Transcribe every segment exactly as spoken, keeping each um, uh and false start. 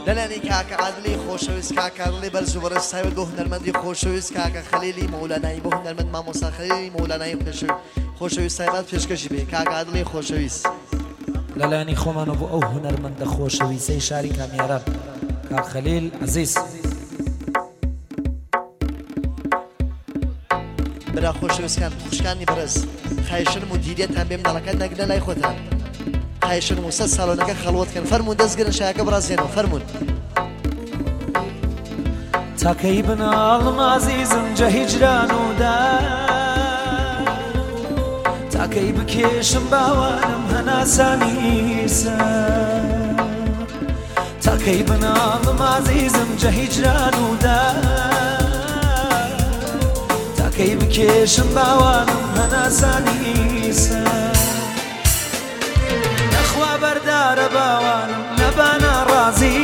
لەلانی کاکە عادلی خۆشەویست کاکە عادلی بەرز و بەڕێز ساوێت بۆ هونەرمەندی خۆشەویست کاکە خەلیلی مەولانایی بۆ هونەرمەند مامۆستا خەلیلی مەولانایی خۆشەویست تایبەت پێشکەشی بێ کاکە عادلی خۆشەویست لەلایەنی خۆمانەوە بۆ ئەو هونەرمەندە خۆشەویستەی شاری کامیاران کاک خەلیل عەزیز برا خۆشەویستکان خوشکانی بەرز خایشن مدیریەتان بێ منداڵەکان نەگرە لای خۆتان خایشن موسە ساڵۆنەکە خەڵوەتکەن فەرمون دەستگرن شایەکە بڕازێنەوە فەرمون تاکەی بناڵم عەزیزم جە هیجران و دار تاکەی بکێشم باوانم هەناسانی سەر تاکەی بناڵم عەزیزم جە هیجران و دار تاکەی بکێشم باوانم هەناسانی سەر نەخوا بەردارە باوانم لەبانە ڕازی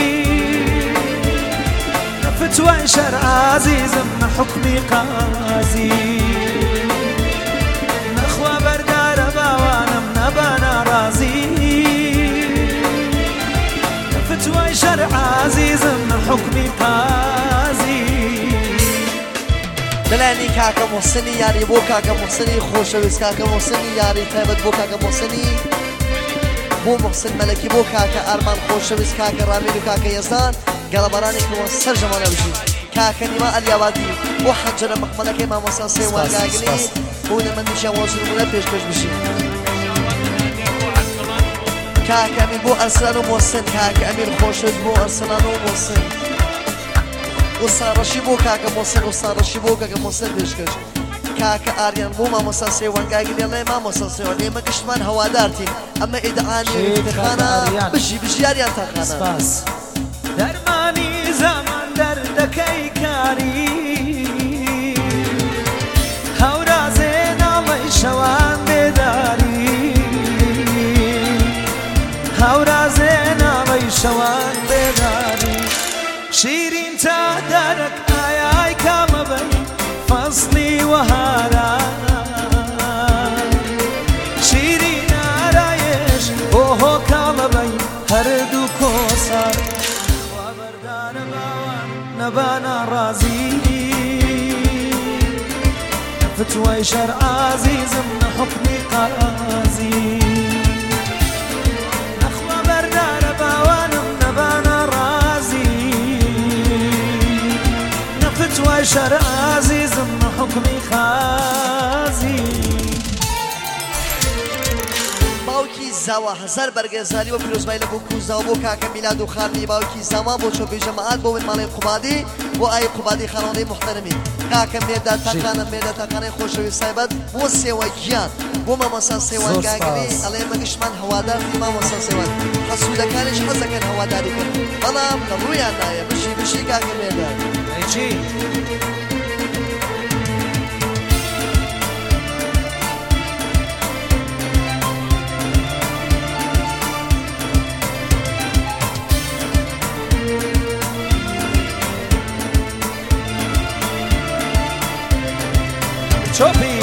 فتوى شرع عزيزم حكمي قاضي نخوى بردار باوانم نبانا رازي فتوى شرع عزيزم حكمي قاضي دلاني كاكا محسني ياري بو كاكا محسني خوشويس كاكا محسني ياري تايبت بو كاكا محسني بو محسن ملكي بو كاكا أرمان خوشويس كاكا رامينو كاكا يزدان قلبراني كمان سر جمانا بشي كاكا نما اليابادي بو حنجر مقملكي ما مساسي وانقاقلي بو نمن نشا وصل منا بيش بيش بشي كاكا أمين بو أرسلان ومحسن كاكا أمين خوشويس بو أرسلان ومحسن وصارشي بو كاكا محسن وصارشي بو كاكا محسن بيش بيش كاكا آريان بو ما مساسي وانقاقلي الله ما مساسي واني ما كشمان هوادارتي أما إدعاني تخانا بشي بشي آريان تخانا درمانی زمان دردەکەی کاری هەورازێ ناڵی شەوان بێداری هەورازێ ناڵی شەوان بێداری شیرین تا دەرەک ئایای کامە بەی فەسڵی وەهارە شیرین ئارایش بۆ هۆکاڵە بەی هەردوو کۆسار نبانا رازي فتوى شرع عزيز من حكمي قاضي أخوة بردار باوانم نبانا رازي فتوى شرع عزيز من حكمي خازي باوکی زاوا هزار بەرگێزاری و پیرۆزبایی لە بۆ کوزا و بۆ کاکە میلاد و خانمی باوکی زاما بۆ چۆپی جەماعەت بۆ ماڵی قوبادی بۆ ئای قوبادی خانەوەی محتەرمی کاکە مێردا تاقانە مێردا تاقانەی خۆشەویست تایبەت بۆ سێوە گیان بۆ مامۆستا سێوان گاگری ئەڵێ مەگشتمان هەواداری مامۆستا سێوان حەسوودەکانیش حەز دەکەن هەواداری کەن بەڵام لە ڕوویان نایە بشی بشی کاکە مێردا چۆپی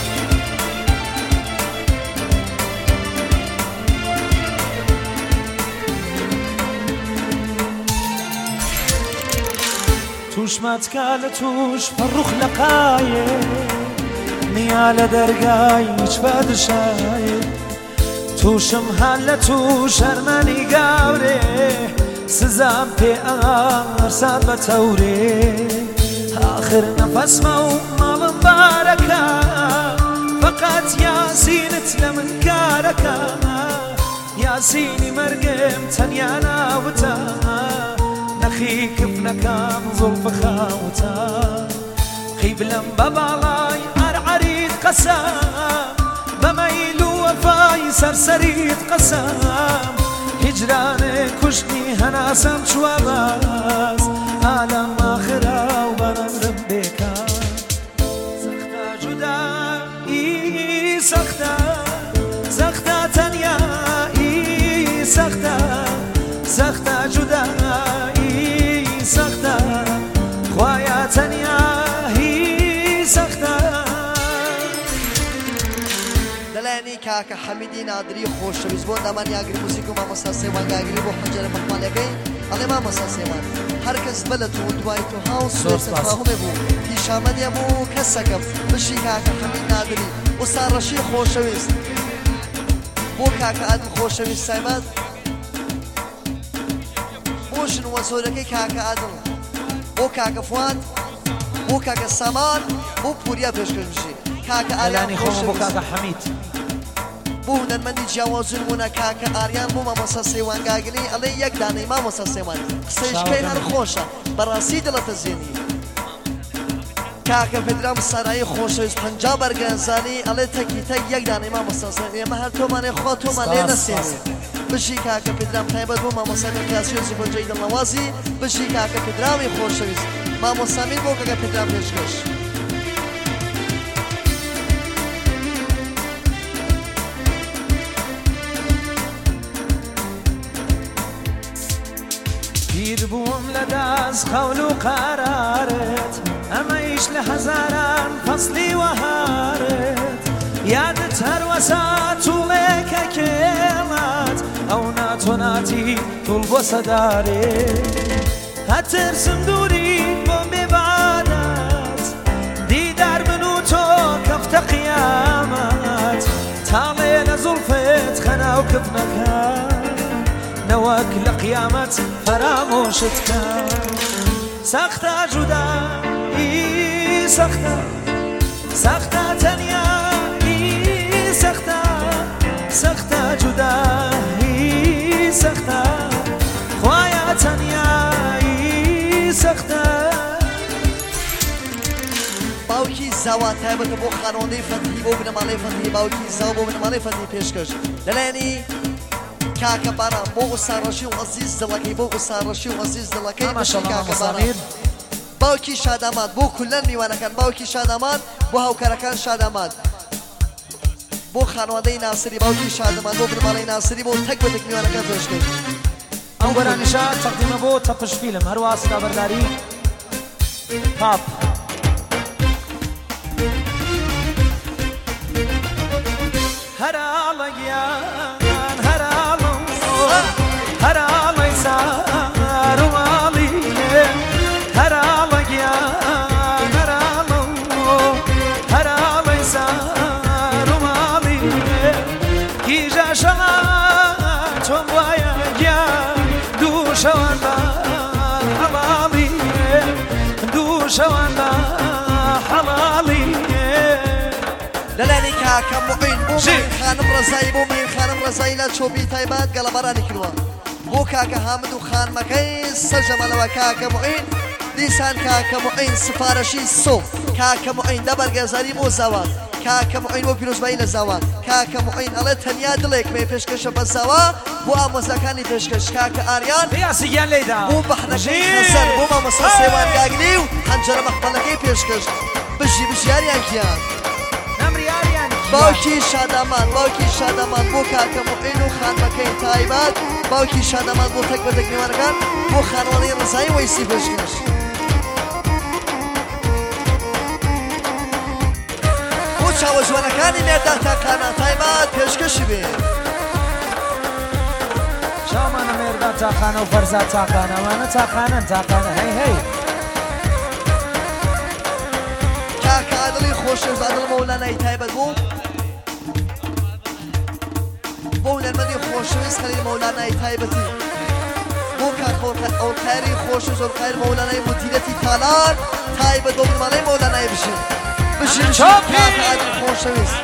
توشمەتکە لە توش فەڕوخ لە قایێ نیا لە دەرگای هیچ بەدرشایێ توشم هەر لە توش هەرمەنی گاورێ سزام پێ ئەرسان بە تەورێ آخر نەفەسمە و ماڵم بارەکە فەقەت یاسینت لە من کارەکە یاسینی مەرگم تەنیا ناوتە نەخی کفنەکەم زوڵفە خاوتە قیبلم بە باڵای عەرعەریت قەسەم بەمەیل و وەفای سەرسەریت قەسەم هیجرانێ کوشتنی هەناسەم چوە باز ئالەم ئاخرە و بەرەمرم بێکە سەختە جودایی سەختە سەختە تەنیایی سەختە سەختە جودایی سەختە خوایە تەنیایی سەختە دەلایەنی کاکە حەمیدی نادری خۆشەویست بۆ دامان یاگری موسیک و مامۆستا سێوان گاگری بۆ حەنجەرە مەقمالەکەی ئەڵێ مامۆستا سلێمان هەرکەس بەلەت و دوای تۆ هاو سوێتەفاهمێ بوو پیشامەدێ بوو کەسەکەم بشی کاکە حەمید نادری وەستا ڕەشی خۆشەویست بۆ کاکە ئادم خۆشەویست سایمەد بۆ ژن وە زۆرەکەی کاکە ئادم بۆ کاکە فواد بۆ کاکە سامان بۆ پوریا پێشکەش بشی کاکە ئاریان خۆشەویست بۆ کاکە حەمید بۆ هونەرمەندی جیاوازون بوونە کاکە ئاریان بۆ مامۆستا سێوان گاگلی ئەڵێ یەک دانەی مامۆستا سێوان قسەیشکەی هەر خۆشە بەڕاستی دڵەتە زێنی کاکە پێدرام سارایی خۆشەویست پەنجا بەرگەنزانی ئەڵێ تەکی تەک یەک دانەی مامۆستا سێوان ئێمە هەر تۆمانێ خوا تۆمان لێ نەسێنێ بژی کاکە پێدرام تایبەت بۆ مامۆستا کاسی و زیبۆجەی دڵنەوازی بژی کاکە پێدرامی خۆشەویست مامۆستامین بۆ کاکە پێدرام پێشکەش پیر بووم لە داز خەول و قارارت ئەمەیش لە هەزاران فەسلی وەهارت یادت هەروەسا توڵێکە کێڵات ئەو ناتۆناتی توڵ بۆ سەدارێت هەترسم دووری بۆ بێبعادات دیدار من و تۆ کەفتە قیامەت تاڵێ لە زوڵفت خەناو کفنەکە نەوەک لە قیامەت فەرامۆشت کرد سەختە جودایی سەختە سەختە تەنیایی سەختە سەختە جودایی سەختە خوایە تەنیایی سەختە باوکی زاوا تایبەتە بۆ خانەوەندەی فەتحی بۆ بنەماڵەی فەتحی باوکی زاوا بۆ بنەماڵەی فەتحی پێشکەش لەلایەنی کاکە باران بۆ ئوستاڕەشی و عەزیز دڵەکەی بۆ ئوستاڕەشی و عەزیز دڵەکەی بەشی کاکە باران باوکی شادامات بۆ کولەن میوانەکان باوکی شادامات بۆ هاوکارەکان شادامات بۆ خانەوەندەی ناسری باوکی شادامات بۆ بنەماڵەی ناسری بۆ تەک بە تەک میوانەکان پێشکەش ئەو بەرانیشە تەقدیمە بۆ تەپش فیلم هەروە سەدابەرداری پاپ هەراڵەگیان هەراڵم هەراڵەی سار و ماڵی هەراڵەگیان هەراڵم هەراڵەی سار و ماڵی کیژە شەما چۆن وایە گیان دوو شەوان بە حەڵاڵی دوو شەوان بە حەڵاڵی لەلانی کاکە موعین بۆ مین خانم ڕزایی بۆ مین خانم ڕزایی لە چۆبی تایبەت گەڵەبەرانی کردووە بۆ کاکە حامد و خانمەکەی سەرجەمەلەوە کاکە موعین دیسان کاکە موعین سفارەشی سۆ کاکە موعین دەبەرگەزاری بۆ زاوا کاکە موعین بۆ پیرۆزبایی لە زاوا کاکە موعین ئەڵێ تەنیا دڵێک مێ پێشکەشە بە زاوا بۆ ئامۆزەکانی پێشکەش کاکە ئاریان یاسیگیان لێدا بۆ بەحنەکەی خەسەر بۆ مامۆستا سێوان گاگلی و هەنجەرە مەقبەلەکەی پێشکەش بژی بژیاریان کیان باوکی شادامان باوکی شادامان بۆ کاکە موعین و خانمەکەی تایبەت باوکی شادامان بۆ تەک بە تەک میوانەکان بۆ خانەوەڵی ڕزایی وەیسی پێشکەش بۆ چاوە جوانەکانی مێردان تاقانە تایبەت پێشکەشی بێ چاومانە مێردا تاقانە و فەرزا تاقانەوانە تاقانەن تاقانە هەی هەی کاکە عادڵی خۆشەویست عادڵ مەولانای تایبەت بوو بۆ هونەرمەندی خۆشەویست خەلیل مەولانای تایبەتی بۆ کاکە ئەوڵقایری خۆشەویست ئەوڵقایر مەولانای مدیرەتی تالار تایبەت بۆ بنەماڵەی مەولانای بژین بژین کاکە عادڵ خۆشەویست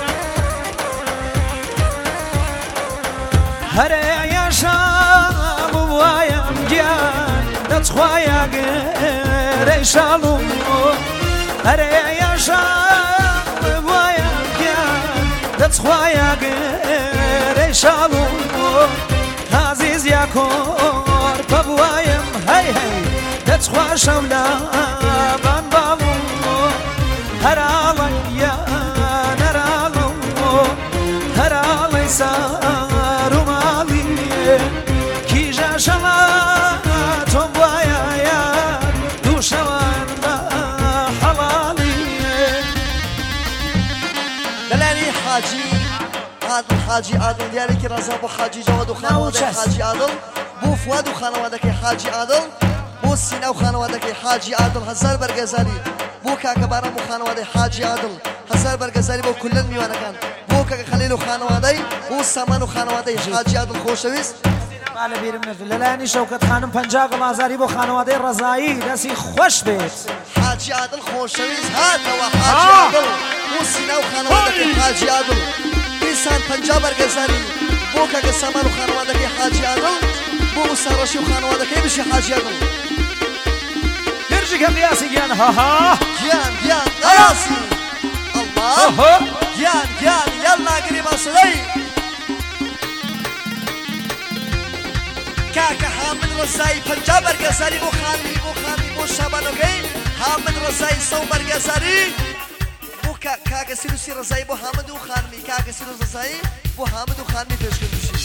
هەرێ یاشاڵ وایەم گیان دەچخوایە گەرەی شاڵم هەرێ یاشاڵ وایەم گیان دەچخوایە گەرەی شاڵم عەزیز یا کۆر پەبوایەم هەی هەی دەچخوا شەو لە بان باڵم هەراڵەی یان هەراڵم هەراڵەی سار و ماڵی کیژە شەما تۆم وایە یان دوو شەوان بە حەڵاڵی لەلانی حاجی عادڵ حاجی عادڵ دیارێکی ڕەزا بۆ حاجی جەواد و خانەوەندەی حاجی عادڵ بۆ فواد و خانەوادەکەی حاجی عادڵ بۆ سینا و خانەوادەکەی حاجی عادڵ هەزار بەرگەزاری بۆ کاکە بارام و خانەوادەی حاجی عادڵ هەزار بەرگەزاری بۆ کولەن میوانەکان بۆ کاکە خەلیل و خانەوادەی بۆ سامان و خانەوادەی حاجی عادڵ خۆشەویست لە بیرم نەفت لەلایەنی شەوکەت خانم پەنجا گڵازاری بۆ خانەوادەی ڕەزایی دەستی خۆش بێت حاجی عادڵ خۆشەویست هاتەوە حاجی عادڵ بۆ سینا و خانەوادەکەی حاجی عادڵ ئینسان پەنجا بەرگەزاری بۆ کاکە سامان و خانەوادەکەی حاجی عادڵ بۆ ئوستا و خانەوادەکەی بشی حاجی عادڵ گرژی کە قیاسی گیان هاها گیان گیان قیاسی الله گیان گیان یەڵا گریبە سڵەی کاکە حامد ڕزایی پەنجا بەرگەزاری بۆ خانمی بۆ خانمی بۆ شابانەکەی حامد ڕزایی سەو بەرگەزاری بۆ کاکە سیروسی ڕزایی بۆ حامد و خانمی کاکە سیروس ڕزایی بۆ حامد و خانمی پێشکەش بشی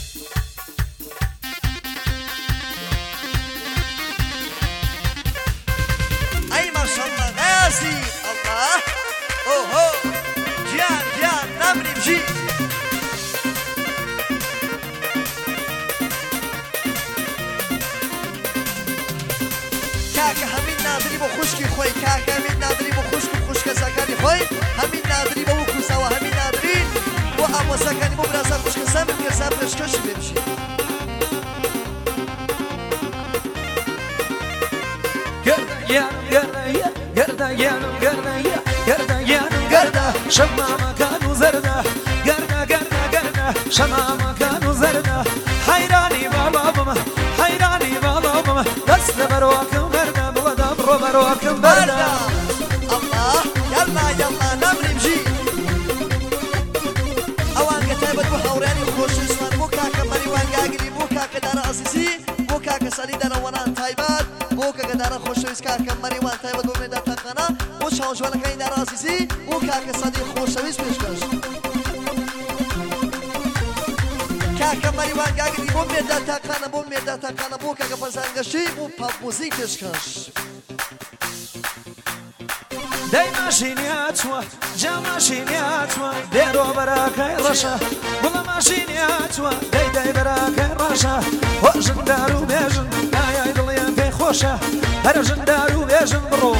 ئەی ماشەڵڵا غازی ئەڵڵا ئۆهۆ گیان گیان نامریم ژی کاکە هەمین نادری بۆ خوشکی خۆی کاکە هەمین نادری بۆ خوشک و خوشکەسەکانی خۆی هەمین نادری بۆ وەکوساوە هەمین نادری بۆ ئامۆزەکانی بۆ برازان خوشکەسان بکەسان پێشکەشی لێ بشی گەردە یانم گەردە گەردە یانم گەردە شەمامەکان و زەردە گەردە گەردە گەردە شەمامەکان و زەردە حەیرانی باڵا بمە حەیرانی باڵا بمە دەست لە بەرۆکم بەردە بڵەدا بڕۆ بەرۆکم بەردە ئەڵڵا یەڵا یەڵا نامریم ژی ئەوان کە تایبەت بۆ هاوڕێنی خۆشویستمان بۆ کاکە مەریوان گاگری بۆ کاکە دارە ئەزیزی بۆ کاکە سەلی دەرەوەنان تایبەت بۆ کاکە دارە خۆشەویست کاکە مەریوان تایبەت بۆ مێدا تاقانە بۆ چاوەژوانەکانی دارە ئەزیزی بۆ کاکە سەدی خۆشەویست پێشکەش کاکە مەریوان گاگری بۆ مێدا تاقانە بۆ مێدا تاقانە بۆ کاکە پەرزانگەشی بۆ پاپموزیک پێشکەش دەی ماشینیاتوە جا ماشینیاتوە دێرۆ بەراکەی ڕەشە بڵە ماشینیاتوە دەی دەی بەراکەی ڕەشە خۆشن دار و بێژن دایای دڵیان پێی خۆشە هەرژن دار و بێژن بڕۆ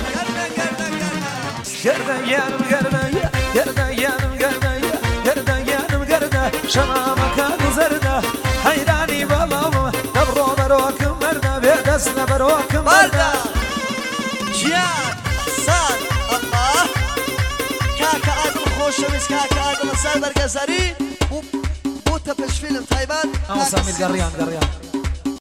گەردە یانم گەردە گەردە یانم گەردە گەردە یانم گەردە شەمامەکان و زەردە حەیرانی بەڵاوە دەبڕۆ بەرۆکم بەردە بێ دەست لە بەرۆکم بەردە گیان سان ئەڵڵا کاکە عادڵ خۆشەویست کاکە عادڵ هەزار بەرگەزاری بۆ تەپەشفیلم تایبەت ئەو سامیر گەڕیان گەڕیان